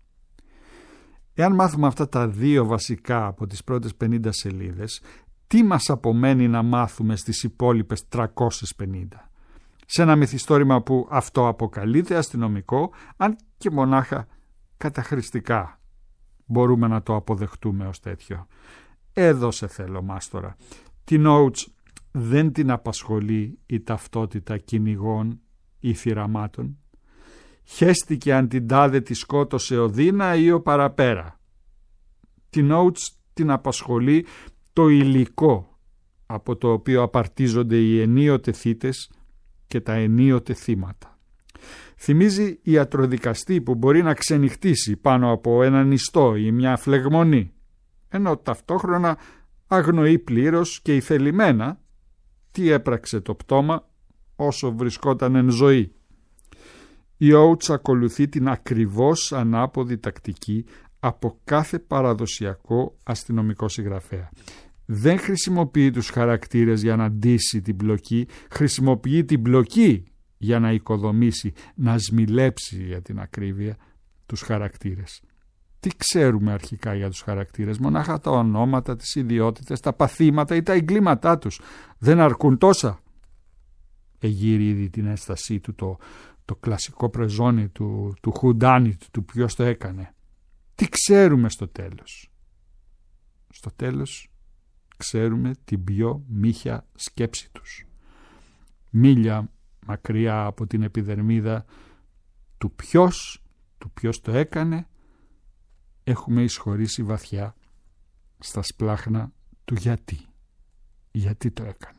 Εάν μάθουμε αυτά τα δύο βασικά από τις πρώτες 50 σελίδες, τι μας απομένει να μάθουμε στις υπόλοιπες 350? Σε ένα μυθιστόρημα που αυτό αποκαλείται αστυνομικό, αν και μονάχα καταχρηστικά μπορούμε να το αποδεχτούμε ως τέτοιο. Εδώ σε θέλω, μάστορα. Την Oates δεν την απασχολεί η ταυτότητα κυνηγών ή θυραμάτων. Χέστηκε αν την τάδε τη σκότωσε ο Δίνα ή ο παραπέρα. Την Oates την απασχολεί το υλικό από το οποίο απαρτίζονται οι ενίοτε θύτες και τα ενίοτε θύματα. Θυμίζει ιατροδικαστή που μπορεί να ξενυχτήσει πάνω από έναν ιστό ή μια φλεγμονή, ενώ ταυτόχρονα αγνοεί πλήρως και ηθελημένα τι έπραξε το πτώμα όσο βρισκόταν εν ζωή. Η Oates ακολουθεί την ακριβώς ανάποδη τακτική από κάθε παραδοσιακό αστυνομικό συγγραφέα. Δεν χρησιμοποιεί τους χαρακτήρες για να ντύσει την πλοκή, χρησιμοποιεί την πλοκή για να οικοδομήσει, να σμιλέψει για την ακρίβεια τους χαρακτήρες. Τι ξέρουμε αρχικά για τους χαρακτήρες? Μονάχα τα ονόματα, τις ιδιότητες, τα παθήματα ή τα εγκλήματά τους. Δεν αρκούν τόσα? Εγείρει ήδη την ένστασή του το κλασικό πρεζόνι του whodunit, του ποιος το έκανε. Τι ξέρουμε στο τέλος? Στο τέλος ξέρουμε την πιο μύχια σκέψη τους. Μίλια μακριά από την επιδερμίδα του ποιος το έκανε, έχουμε εισχωρήσει βαθιά στα σπλάχνα του γιατί το έκανε.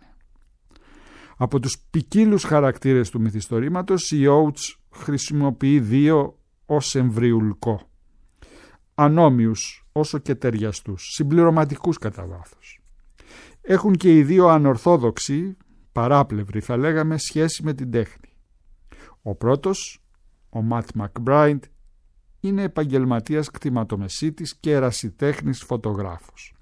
Από τους ποικίλους χαρακτήρες του μυθιστορήματος, η Oates χρησιμοποιεί δύο ως εμβριουλκό, ανώμοιους όσο και ταιριαστούς, συμπληρωματικούς κατά βάθος. Έχουν και οι δύο ανορθόδοξοι, παράπλευροι θα λέγαμε, σχέση με την τέχνη. Ο πρώτος, ο Ματ Μακμπράιντ, είναι επαγγελματίας κτηματομεσίτης και ερασιτέχνης φωτογράφος.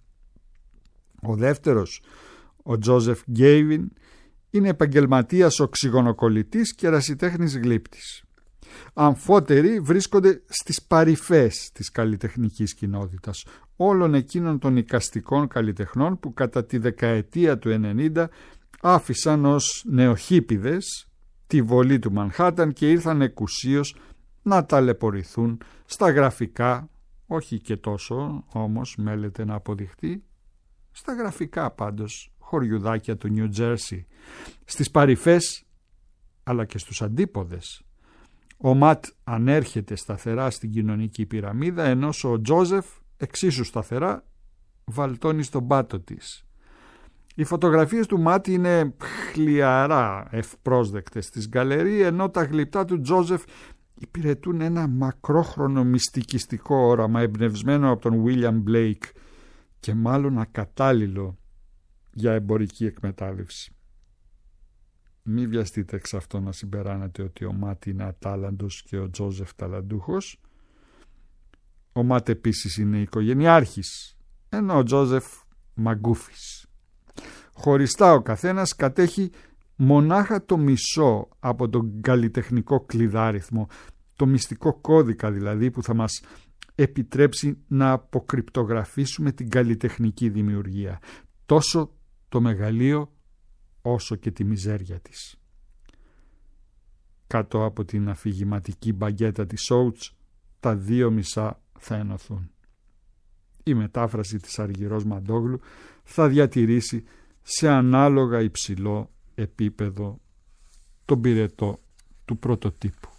Ο δεύτερος, ο Τζόζεφ Γκέιβιν, είναι επαγγελματίας οξυγονοκολλητής και ερασιτέχνης γλύπτης. Αμφότεροι βρίσκονται στις παρυφές της καλλιτεχνικής κοινότητας, όλων εκείνων των εικαστικών καλλιτεχνών που κατά τη δεκαετία του 90 άφησαν ως νεοχίπηδες τη βολή του Μανχάταν και ήρθαν εκουσίως να ταλαιπωρηθούν στα γραφικά, όχι και τόσο όμως μέλεται να αποδειχτεί, στα γραφικά πάντως χωριουδάκια του Νιου Τζέρσι, στις παρυφές αλλά και στους αντίποδες. Ο Ματ ανέρχεται σταθερά στην κοινωνική πυραμίδα, ενώ ο Τζόζεφ εξίσου σταθερά βαλτώνει στον πάτο της. Οι φωτογραφίες του Ματ είναι χλιαρά ευπρόσδεκτες στις γκαλερί, ενώ τα γλυπτά του Τζόζεφ υπηρετούν ένα μακρόχρονο μυστικιστικό όραμα εμπνευσμένο από τον Βίλιαμ Μπλέικ και μάλλον ακατάλληλο για εμπορική εκμετάλλευση. Μη βιαστείτε εξ αυτό να συμπεράνετε ότι ο Ματ είναι ατάλαντος και ο Τζόζεφ ταλαντούχος. Ο Ματ επίσης είναι οικογενειάρχης, ενώ ο Τζόζεφ μαγκούφης. Χωριστά ο καθένας κατέχει μονάχα το μισό από τον καλλιτεχνικό κλειδάριθμο, το μυστικό κώδικα δηλαδή που θα μας επιτρέψει να αποκρυπτογραφήσουμε την καλλιτεχνική δημιουργία, τόσο το μεγαλείο όσο και τη μιζέρια της. Κάτω από την αφηγηματική μπαγκέτα της Oates, τα δύο μισά θα ενωθούν. Η μετάφραση της Αργυρός Μαντόγλου θα διατηρήσει σε ανάλογα υψηλό επίπεδο τον πυρετό του πρωτοτύπου.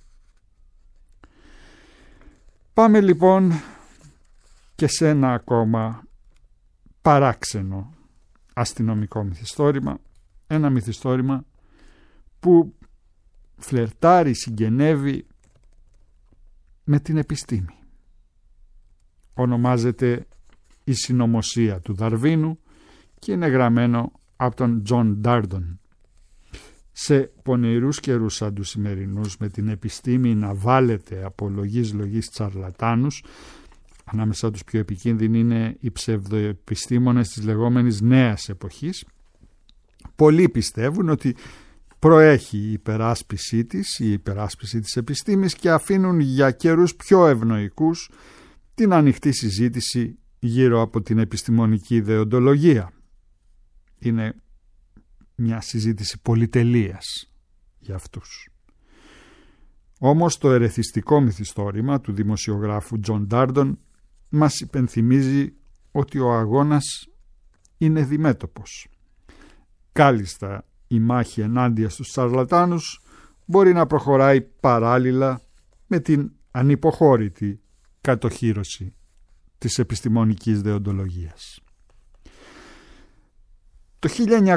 Πάμε λοιπόν και σε ένα ακόμα παράξενο αστυνομικό μυθιστόρημα, ένα μυθιστόρημα που φλερτάρει, συγγενεύει με την επιστήμη. Ονομάζεται «Η συνωμοσία του Δαρβίνου» και είναι γραμμένο από τον Τζον Ντάρντον. Σε πονηρούς καιρούς σαν τους σημερινούς, με την επιστήμη να βάλετε από λογής τσαρλατάνους, ανάμεσα τους πιο επικίνδυνοι είναι οι ψευδοεπιστήμονες της λεγόμενης νέας εποχής, πολλοί πιστεύουν ότι προέχει η υπεράσπιση της επιστήμης και αφήνουν για καιρούς πιο ευνοϊκούς την ανοιχτή συζήτηση γύρω από την επιστημονική ιδεοντολογία. Είναι μια συζήτηση πολυτελείας για αυτούς. Όμως το ερεθιστικό μυθιστόρημα του δημοσιογράφου Τζον Ντάρντον μας υπενθυμίζει ότι ο αγώνας είναι διμέτωπος. Κάλλιστα η μάχη ενάντια στους σαρλατάνους μπορεί να προχωράει παράλληλα με την ανυποχώρητη κατοχύρωση της επιστημονικής δεοντολογίας. Το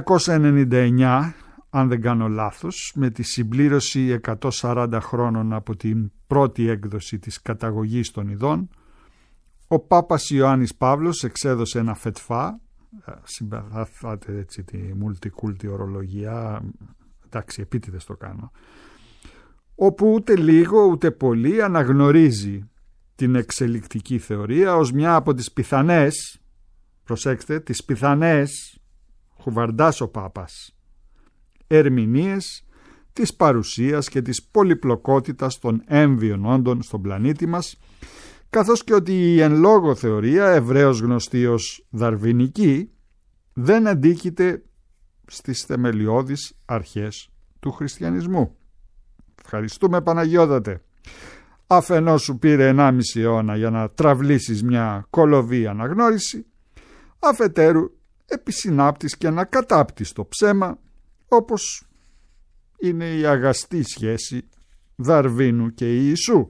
1999, αν δεν κάνω λάθος, με τη συμπλήρωση 140 χρόνων από την πρώτη έκδοση της καταγωγής των ειδών, ο Πάπας Ιωάννης Παύλος εξέδωσε ένα φετφά, συμπαθάτε έτσι τη μουλτικούλτη ορολογία, εντάξει επίτηδες το κάνω, όπου ούτε λίγο ούτε πολύ αναγνωρίζει την εξελικτική θεωρία ως μια από τις πιθανές, προσέξτε, τις πιθανές, χουβαρντάς ο Πάπας, ερμηνείες της παρουσίας και της πολυπλοκότητας των έμβιων όντων στον πλανήτη μας, καθώς και ότι η εν λόγω θεωρία, ευρέως γνωστή ως δαρβινική, δεν αντίκειται στις θεμελιώδεις αρχές του χριστιανισμού. Ευχαριστούμε Παναγιώτατε. Αφενός σου πήρε 1,5 αιώνα για να τραυλίσεις μια κολοβή αναγνώριση, αφετέρου επισυνάπτεις και να κατάπτεις το ψέμα, όπως είναι η αγαστή σχέση Δαρβίνου και Ιησού.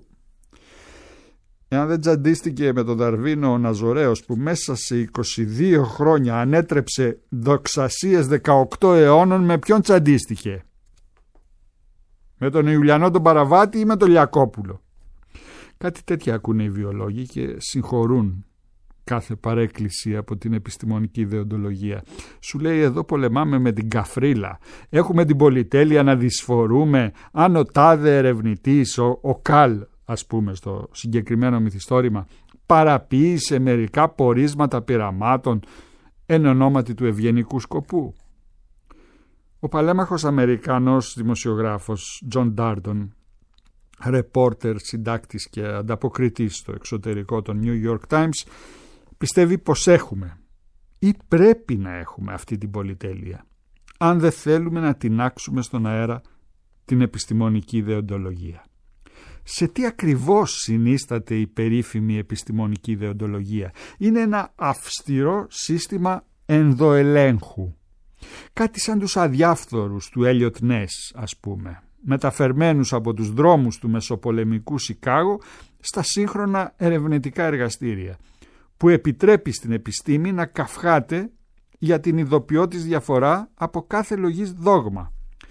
Εάν δεν τσαντίστηκε με τον Δαρβίνο ο Ναζωραίος, που μέσα σε 22 χρόνια ανέτρεψε δοξασίες 18 αιώνων, με ποιον τσαντίστηκε? Με τον Ιουλιανό τον Παραβάτη ή με τον Λιακόπουλο? Κάτι τέτοια ακούνε οι βιολόγοι και συγχωρούν κάθε παρέκκληση από την επιστημονική ιδεοντολογία. Σου λέει εδώ πολεμάμε με την καφρίλα, έχουμε την πολυτέλεια να δυσφορούμε αν ο τάδε ερευνητής, ο Καλ ας πούμε στο συγκεκριμένο μυθιστόρημα, παραποίησε μερικά πορίσματα πειραμάτων εν ονόματι του ευγενικού σκοπού. Ο παλέμαχος Αμερικανός δημοσιογράφος Τζον Ντάρντον, ρεπόρτερ, συντάκτης και ανταποκριτής στο εξωτερικό των New York Times, πιστεύει πως έχουμε ή πρέπει να έχουμε αυτή την πολυτέλεια, αν δεν θέλουμε να τινάξουμε στον αέρα την επιστημονική ιδεοντολογία. Σε τι ακριβώς συνίσταται η περίφημη επιστημονική ιδεοντολογία? Είναι ένα αυστηρό σύστημα ενδοελέγχου. Κάτι σαν τους αδιάφθορους του Έλιοτ Νες, ας πούμε, μεταφερμένους από τους δρόμους του μεσοπολεμικού Σικάγο στα σύγχρονα ερευνητικά εργαστήρια, που επιτρέπει στην επιστήμη να καυχάται για την ειδοποιώ της διαφορά από κάθε λογής δόγμα.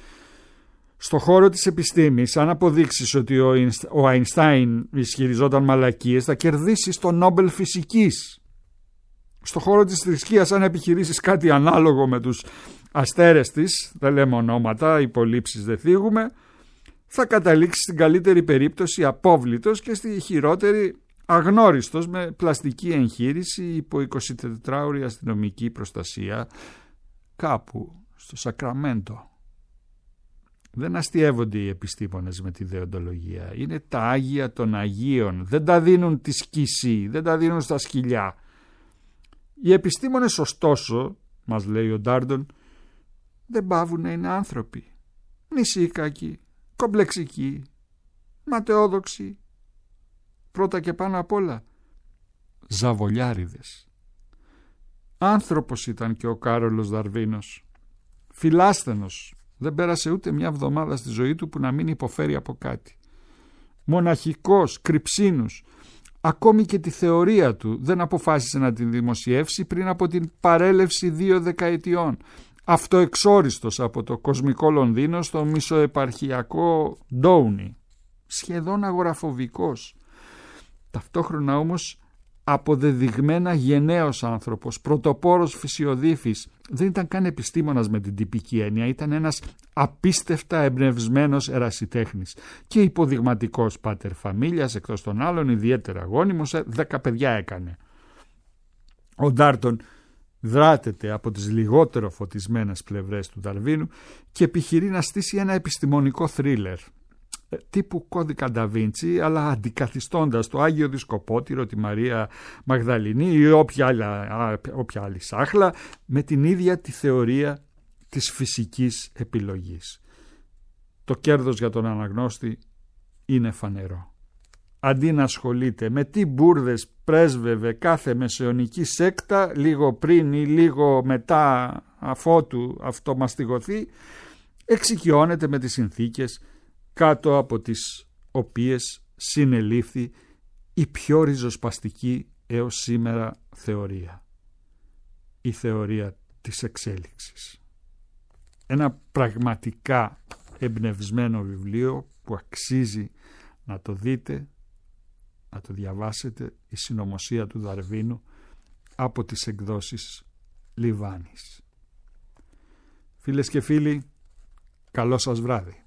Στο χώρο της επιστήμης, αν αποδείξεις ότι ο Αϊνστάιν ισχυριζόταν μαλακίες, θα κερδίσεις το Νόμπελ Φυσικής. Στο χώρο της θρησκείας, αν επιχειρήσεις κάτι ανάλογο με τους αστέρες της, δεν λέμε ονόματα, υπολείψεις δεν θίγουμε, θα καταλήξεις στην καλύτερη περίπτωση απόβλητος και στη χειρότερη αγνώριστος με πλαστική εγχείρηση υπό 24ωρη αστυνομική προστασία κάπου στο Σακραμέντο. Δεν αστιεύονται οι επιστήμονες με τη δεοντολογία. Είναι τα Άγια των Αγίων. Δεν τα δίνουν τη σκισή, δεν τα δίνουν στα σκυλιά. Οι επιστήμονες ωστόσο, μας λέει ο Ντάρντον, δεν παύουν να είναι άνθρωποι. Νησίκακοι, κομπλεξικοί, ματαιόδοξοι. Πρώτα και πάνω απ' όλα, ζαβολιάριδες. Άνθρωπος ήταν και ο Κάρολος Δαρβίνος. Φιλάσθενος. Δεν πέρασε ούτε μια εβδομάδα στη ζωή του που να μην υποφέρει από κάτι. Μοναχικός, κρυψίνους, Ακόμη και τη θεωρία του δεν αποφάσισε να την δημοσιεύσει πριν από την παρέλευση 2 δεκαετιών. Αυτοεξόριστος από το κοσμικό Λονδίνο στο μισοεπαρχιακό Ντόουνι. Σχεδόν αγοραφοβικός. Ταυτόχρονα όμως αποδεδειγμένα γενναίος άνθρωπος, πρωτοπόρος φυσιοδίφης. Δεν ήταν καν επιστήμονας με την τυπική έννοια, ήταν ένας απίστευτα εμπνευσμένος ερασιτέχνης και υποδειγματικός πάτερ φαμίλιας, εκτός των άλλων ιδιαίτερα γόνιμος, 10 παιδιά έκανε. Ο Ντάρτον δράτεται από τις λιγότερο φωτισμένες πλευρές του Δαρβίνου και επιχειρεί να στήσει ένα επιστημονικό θρίλερ τύπου κώδικα Νταβίντσι, αλλά αντικαθιστώντας το Άγιο Δισκοπότηρο, τη Μαρία Μαγδαληνή ή όποια άλλη σάχλα, με την ίδια τη θεωρία της φυσικής επιλογής. Το κέρδος για τον αναγνώστη είναι φανερό. Αντί να ασχολείται με τι μπουρδες πρέσβευε κάθε μεσαιωνική σέκτα λίγο πριν ή λίγο μετά αφότου αυτό μαστιγωθεί, εξοικειώνεται με τις συνθήκες κάτω από τις οποίες συνελήφθη η πιο ριζοσπαστική έως σήμερα θεωρία. Η θεωρία της εξέλιξης. Ένα πραγματικά εμπνευσμένο βιβλίο που αξίζει να το δείτε, να το διαβάσετε, η συνωμοσία του Δαρβίνου από τις εκδόσεις Λιβάνης. Φίλες και φίλοι, καλό σας βράδυ.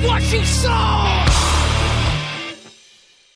what you saw.